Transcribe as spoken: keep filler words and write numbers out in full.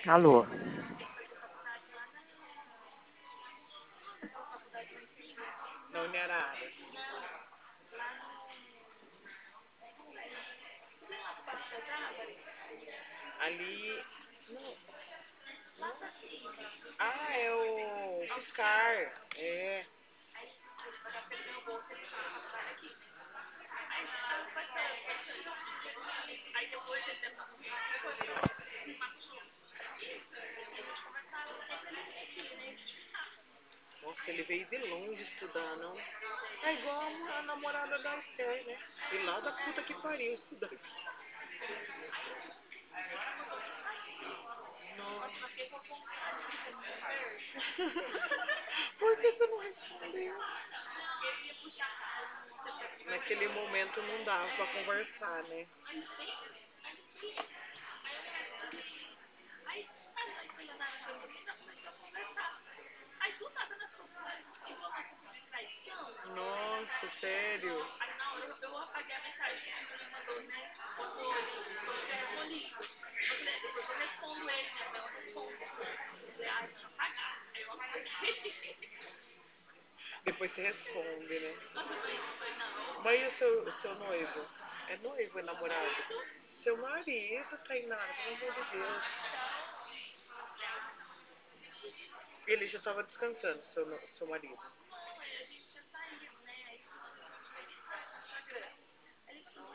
Alô? Na Uniarara. Ali. Não. Ah, é o Fiscar. É. Nossa, ele veio de longe estudar, não? É igual a, a namorada da Esther, né? E lá da puta que pariu estudar aqui. Nossa. Por que você não respondeu? Naquele momento não dava pra conversar, né? Nossa, sério? Depois você responde, né? Mas e o seu, o seu noivo? É noivo, é namorado? Seu marido, Tainara, pelo amor de Deus. Ele já tava descansando, seu, no- seu marido.